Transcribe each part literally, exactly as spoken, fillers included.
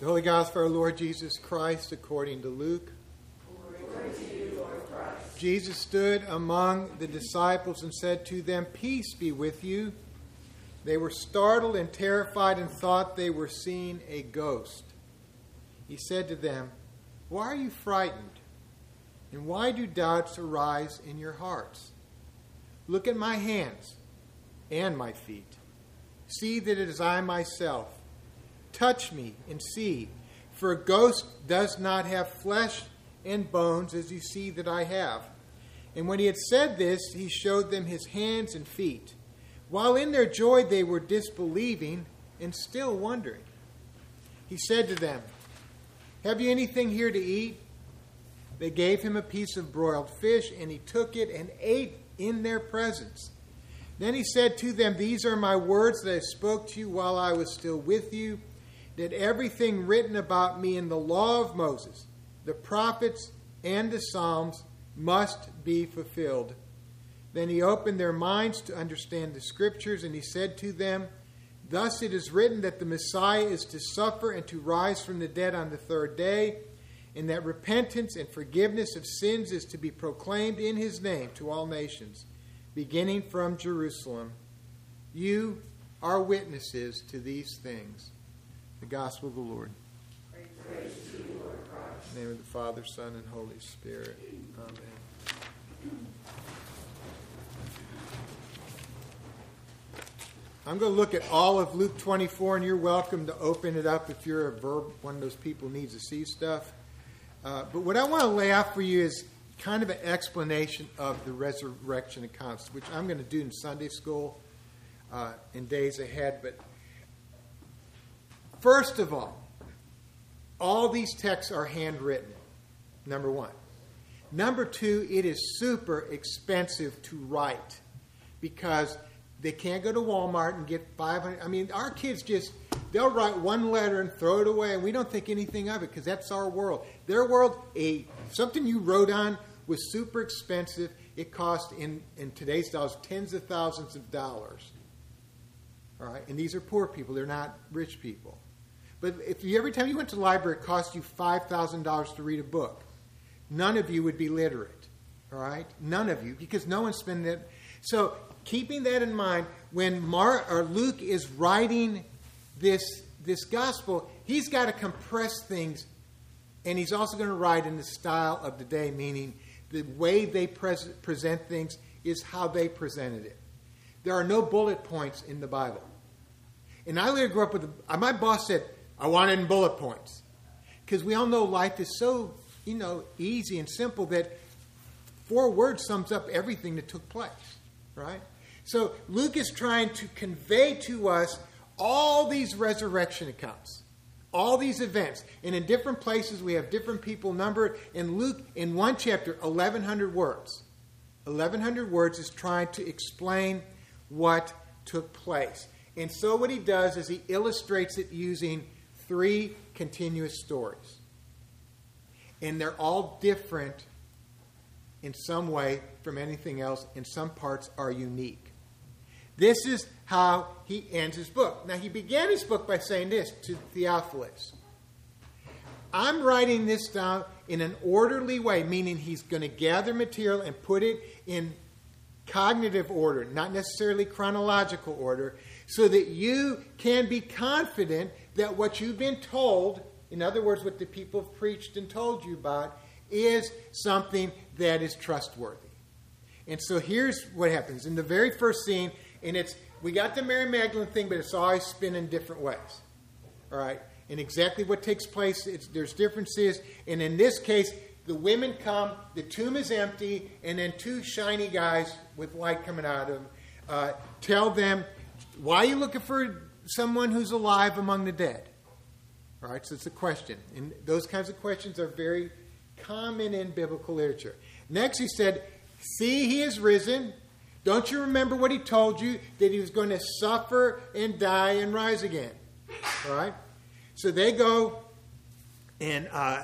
The Holy Gospel of our Lord Jesus Christ according to Luke. Glory to you, Lord Christ. Jesus stood among the disciples and said to them, "Peace be with you." They were startled and terrified and thought they were seeing a ghost. He said to them, "Why are you frightened? And why do doubts arise in your hearts? Look at my hands and my feet. See that it is I myself. Touch me and see, for a ghost does not have flesh and bones as you see that I have." And when he had said this, he showed them his hands and feet. While in their joy they were disbelieving and still wondering. He said to them, "Have you anything here to eat?" They gave him a piece of broiled fish, and he took it and ate in their presence. Then he said to them, "These are my words that I spoke to you while I was still with you, that everything written about me in the law of Moses, the prophets, and the Psalms must be fulfilled." Then he opened their minds to understand the Scriptures, and he said to them, "Thus it is written that the Messiah is to suffer and to rise from the dead on the third day, and that repentance and forgiveness of sins is to be proclaimed in his name to all nations, beginning from Jerusalem. You are witnesses to these things." The Gospel of the Lord. Praise to you, Lord Christ. In the name of the Father, Son, and Holy Spirit. Amen. I'm going to look at all of Luke twenty-four, and you're welcome to open it up if you're a verb, one of those people who needs to see stuff. Uh, but what I want to lay out for you is kind of an explanation of the resurrection accounts, which I'm going to do in Sunday school uh, in days ahead. But first of all, all these texts are handwritten, number one. Number two, it is super expensive to write because they can't go to Walmart and get five hundred. I mean, our kids just, they'll write one letter and throw it away, and we don't think anything of it because that's our world. Their world, a something you wrote on was super expensive. It cost, in, in today's dollars, tens of thousands of dollars. All right, and these are poor people. They're not rich people. But if you, every time you went to the library, it cost you five thousand dollars to read a book. None of you would be literate. All right? None of you, because no one's spending it. So keeping that in mind, when Mar, or Luke is writing this, this gospel, he's got to compress things, and he's also going to write in the style of the day, meaning the way they pres- present things is how they presented it. There are no bullet points in the Bible. And I later grew up with, a, my boss said, "I want it in bullet points." Because we all know life is so, you know, easy and simple that four words sums up everything that took place, right? So Luke is trying to convey to us all these resurrection accounts, all these events. And in different places we have different people numbered. In Luke, in one chapter, eleven hundred words. eleven hundred words is trying to explain what took place. And so what he does is he illustrates it using three continuous stories. And they're all different in some way from anything else, and some parts are unique. This is how he ends his book. Now, he began his book by saying this to Theophilus. I'm writing this down in an orderly way, meaning he's going to gather material and put it in cognitive order, not necessarily chronological order, so that you can be confident that what you've been told, in other words, what the people have preached and told you about, is something that is trustworthy. And so here's what happens. In the very first scene, and it's, we got the Mary Magdalene thing, but it's always spin in different ways. All right? And exactly what takes place, it's, there's differences. And in this case, the women come, the tomb is empty, and then two shiny guys with light coming out of them uh, tell them, "Why are you looking for someone who's alive among the dead?" All right, so it's a question. And those kinds of questions are very common in biblical literature. Next, he said, "See, he is risen. Don't you remember what he told you, that he was going to suffer and die and rise again?" All right? So they go, and uh,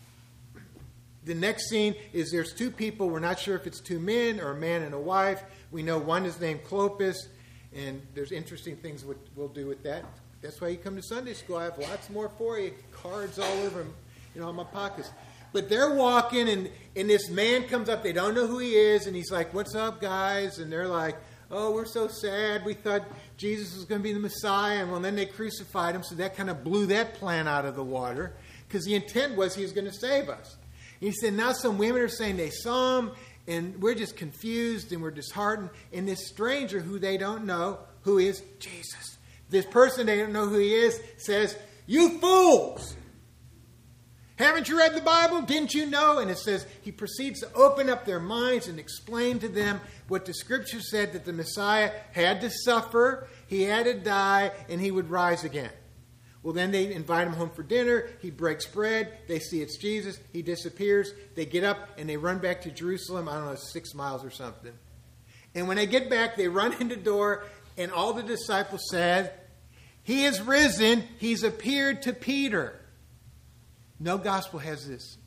the next scene is there's two people. We're not sure if it's two men or a man and a wife. We know one is named Clopas, and there's interesting things we'll do with that. That's why you come to Sunday school. I have lots more for you. Cards all over, you know, in my pockets. But they're walking, and, and this man comes up. They don't know who he is, and he's like, "What's up, guys?" And they're like, "Oh, we're so sad. We thought Jesus was going to be the Messiah." And well, then they crucified him, so that kind of blew that plan out of the water, because the intent was he was going to save us. And he said, now some women are saying they saw him, and we're just confused, and we're disheartened. And this stranger who they don't know, who is Jesus, this person they don't know who he is, says, "You fools! Haven't you read the Bible? Didn't you know?" And it says he proceeds to open up their minds and explain to them what the Scripture said, that the Messiah had to suffer, he had to die, and he would rise again. Well, then they invite him home for dinner. He breaks bread. They see it's Jesus. He disappears. They get up and they run back to Jerusalem. I don't know, six miles or something. And when they get back, they run in the door, and all the disciples said, "He is risen. He's appeared to Peter." No gospel has this.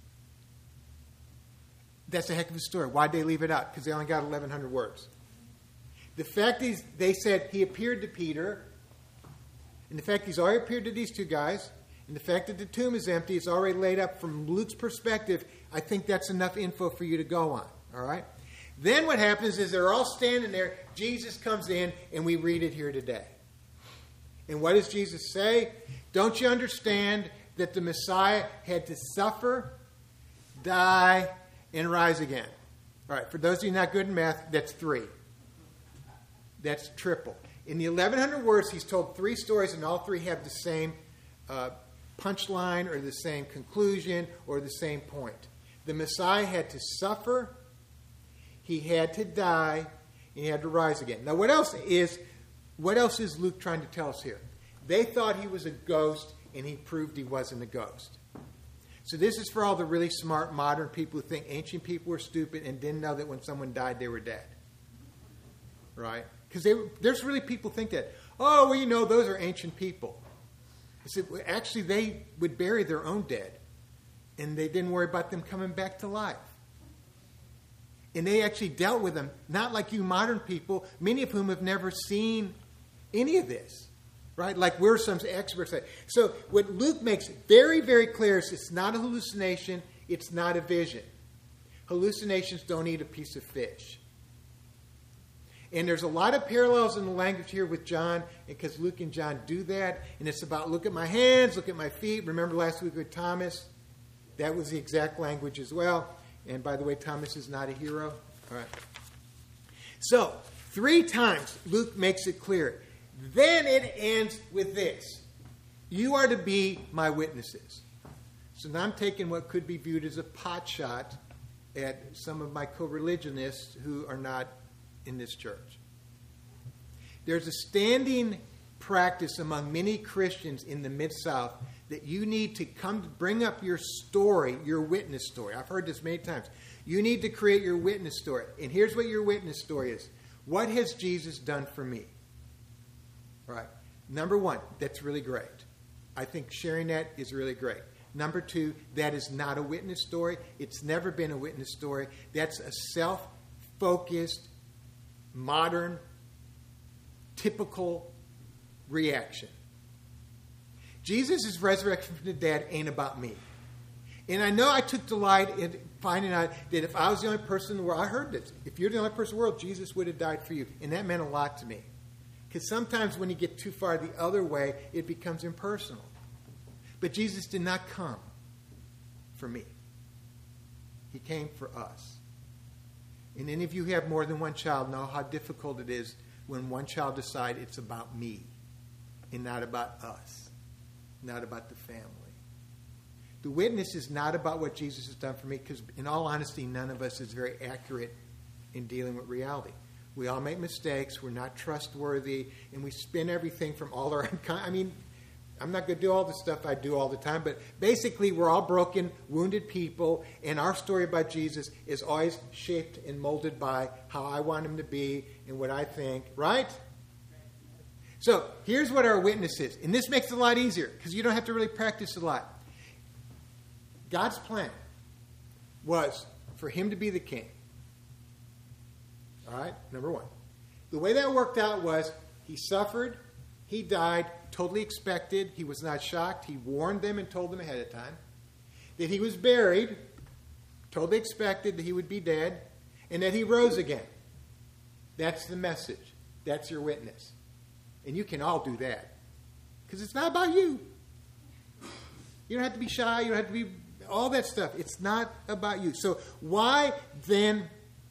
That's a heck of a story. Why'd they leave it out? Because they only got eleven hundred words. The fact is, they said he appeared to Peter, and the fact he's already appeared to these two guys, and the fact that the tomb is empty, it's already laid up from Luke's perspective, I think that's enough info for you to go on. All right? Then what happens is they're all standing there. Jesus comes in, and we read it here today. And what does Jesus say? Don't you understand that the Messiah had to suffer, die, and rise again? All right, for those of you not good in math, that's three. That's triple. In the eleven hundred words, he's told three stories, and all three have the same uh, punchline or the same conclusion or the same point. The Messiah had to suffer, he had to die, and he had to rise again. Now, what else is, what else is Luke trying to tell us here? They thought he was a ghost, and he proved he wasn't a ghost. So this is for all the really smart modern people who think ancient people were stupid and didn't know that when someone died, they were dead. Right? Because there's really people think that, oh, well, you know, those are ancient people. I said, well, actually, they would bury their own dead, and they didn't worry about them coming back to life. And they actually dealt with them, not like you modern people, many of whom have never seen any of this. Right? Like we're some experts at. So what Luke makes very, very clear is it's not a hallucination. It's not a vision. Hallucinations don't eat a piece of fish. And there's a lot of parallels in the language here with John, because Luke and John do that. And it's about look at my hands, look at my feet. Remember last week with Thomas? That was the exact language as well. And by the way, Thomas is not a hero. All right. So three times Luke makes it clear. Then it ends with this. You are to be my witnesses. So now I'm taking what could be viewed as a pot shot at some of my co-religionists who are not in this church. There's a standing practice among many Christians in the Mid-South that you need to come bring up your story, your witness story. I've heard this many times. You need to create your witness story. And here's what your witness story is. What has Jesus done for me? Right. Number one, that's really great. I think sharing that is really great. Number two, that is not a witness story. It's never been a witness story. That's a self-focused, modern, typical reaction. Jesus' resurrection from the dead ain't about me. And I know I took delight in finding out that if I was the only person in the world, I heard this, if you're the only person in the world, Jesus would have died for you. And that meant a lot to me. Because sometimes when you get too far the other way, it becomes impersonal. But Jesus did not come for me. He came for us. And any of you who have more than one child know how difficult it is when one child decides it's about me and not about us, not about the family. The witness is not about what Jesus has done for me, because in all honesty, none of us is very accurate in dealing with reality. We all make mistakes. We're not trustworthy. And we spin everything from all our... I mean, I'm not going to do all the stuff I do all the time. But basically, we're all broken, wounded people. And our story about Jesus is always shaped and molded by how I want him to be and what I think. Right? So here's what our witness is. And this makes it a lot easier, because you don't have to really practice a lot. God's plan was for him to be the king. All right, number one. The way that worked out was he suffered, He died totally expected. He was not shocked. He warned them and told them ahead of time. That he was buried, totally expected that he would be dead, and that he rose again. That's the message. That's your witness. And you can all do that. Because it's not about you. You don't have to be shy. You don't have to be all that stuff. It's not about you. So why then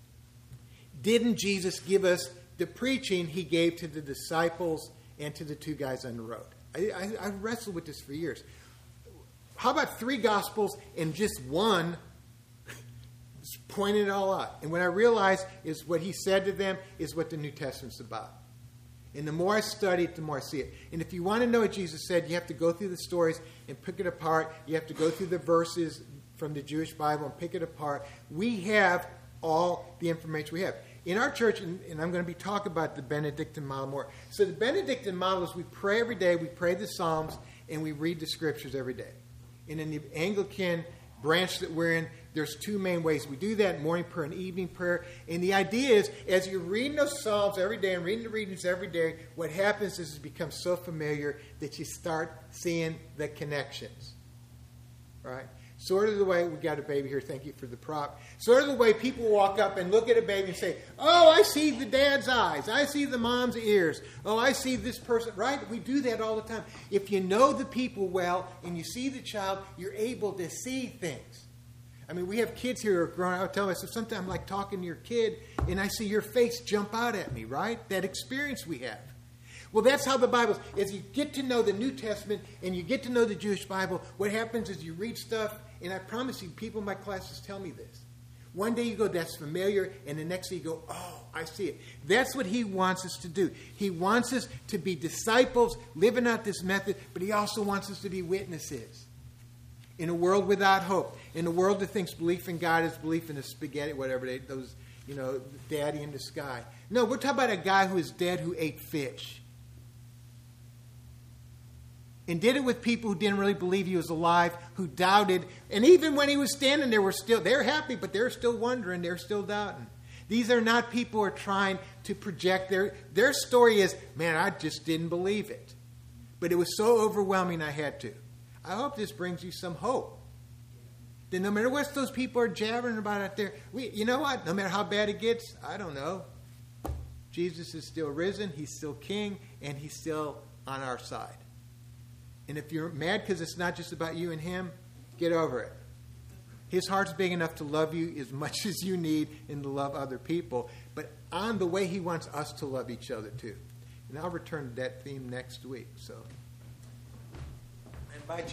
didn't Jesus give us the preaching he gave to the disciples and to the two guys on the road? I, I, I wrestled with this for years. How about three Gospels and just one pointing it all out? And what I realized is what he said to them is what the New Testament's about. And the more I study it, the more I see it. And if you want to know what Jesus said, you have to go through the stories and pick it apart. You have to go through the verses from the Jewish Bible and pick it apart. We have all the information we have. In our church, and, and I'm going to be talking about the Benedictine model more. So the Benedictine model is we pray every day, we pray the Psalms, and we read the Scriptures every day. And in the Anglican branch that we're in, there's two main ways we do that, morning prayer and evening prayer. And the idea is, as you're reading those Psalms every day and reading the readings every day, what happens is it becomes so familiar that you start seeing the connections. Right? Sort of the way, we got a baby here, thank you for the prop. Sort of the way people walk up and look at a baby and say, oh, I see the dad's eyes. I see the mom's ears. Oh, I see this person. Right? We do that all the time. If you know the people well and you see the child, you're able to see things. I mean, we have kids here who are growing up. I tell myself, sometimes I'm like talking to your kid and I see your face jump out at me, right? That experience we have. Well, that's how the Bible is. As you get to know the New Testament and you get to know the Jewish Bible, what happens is you read stuff, and I promise you, people in my classes tell me this. One day you go, that's familiar, and the next day you go, oh, I see it. That's what he wants us to do. He wants us to be disciples, living out this method, but he also wants us to be witnesses. In a world without hope, in a world that thinks belief in God is belief in the spaghetti, whatever they, those, you know, daddy in the sky. No, we're talking about a guy who is dead who ate fish. And did it with people who didn't really believe he was alive, who doubted. And even when he was standing there, were still, they're happy, but they're still wondering, they're still doubting. These are not people who are trying to project their, their story is, man, I just didn't believe it. But it was so overwhelming I had to. I hope this brings you some hope. That no matter what those people are jabbering about out there, we, you know what? No matter how bad it gets, I don't know. Jesus is still risen, he's still king, and he's still on our side. And if you're mad because it's not just about you and him, get over it. His heart's big enough to love you as much as you need and to love other people, but on the way he wants us to love each other too. And I'll return to that theme next week. So I invite you.